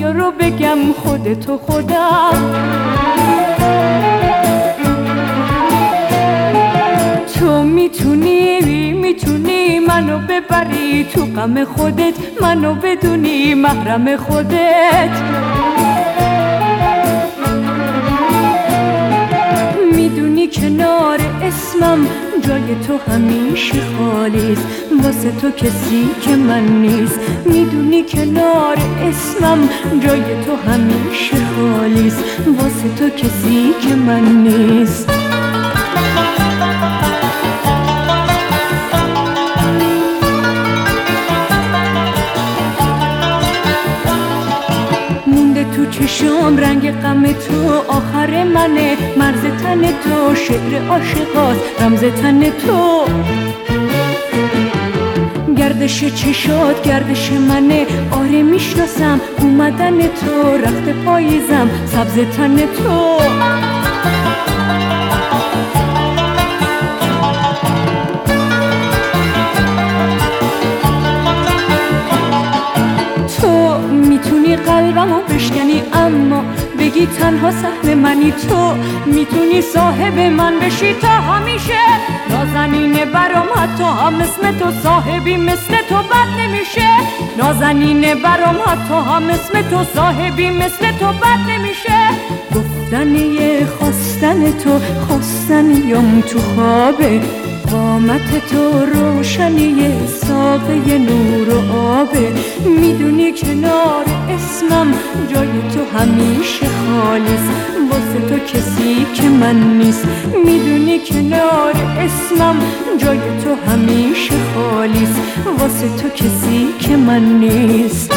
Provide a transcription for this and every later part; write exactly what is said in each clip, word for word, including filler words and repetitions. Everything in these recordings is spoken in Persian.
تو رو بگم خودتو خودم. تو میتونی میتونی منو ببری تو غم خودت، منو بدونی محرم خودت. میدونی کنار اسمم جای تو همیشه خالیست، واسه تو کسی که من نیست. میدونی کنار اسمم جای تو همیشه خالیست، واسه تو کسی که من نیست. تو چشم رنگ غم تو آخر منه، مرز تن تو شعر عاشقاست رمز تن تو. گردش چشات گردش منه، آره میشناسم اومدن تو، رخت پاییزم سبز تن تو. میتونی قلبمو بشکنی اما بگی تنها سهم منی. تو میتونی صاحب من بشی تا همیشه، نازنینه برام حتی هم اسم تو، صاحبی مثل تو بد نمیشه. نازنینه برام حتی هم اسم تو، صاحبی مثل تو بد نمیشه. گفتنی خواستن تو خواستنیم تو خوابه، قامت تو روشنی ساقه نور و آبه. میدونی کنار اسمم جای تو همیشه خالیست، واسه تو کسی که من نیست. میدونی کنار اسمم جای تو همیشه خالیست، واسه تو کسی که من نیست.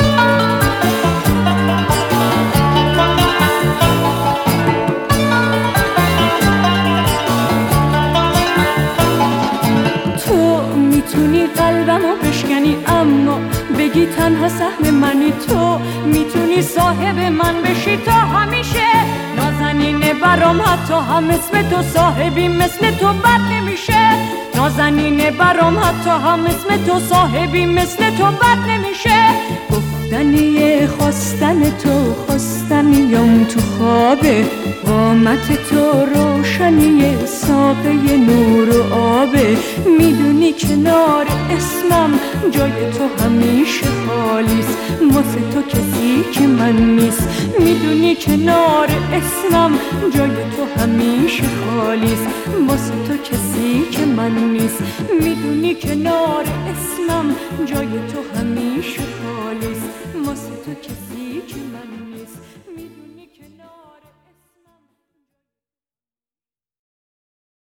میتونی قلبمو بشکنی اما بگی تنها سهم منی. تو میتونی صاحب من بشی تا همیشه، نازنینه برام حتی هم اسم تو، صاحبی مثل تو بد نمیشه. نازنینه برام حتی هم اسم تو، صاحبی مثل تو بد نمیشه. گفتنی خواستن تو خواستنیم تو خوابه، قامت تو روشنی ساقه نور و آبه. میدونی کنار اسمم جای تو همیشه خالیست، واسه تو کسی که من نیست. میدونی کنار اسمم جای تو همیشه خالیست، واسه تو کسی که من نیست. میدونی کنار اسمم جای تو همیشه خالیست، واسه تو کسی که من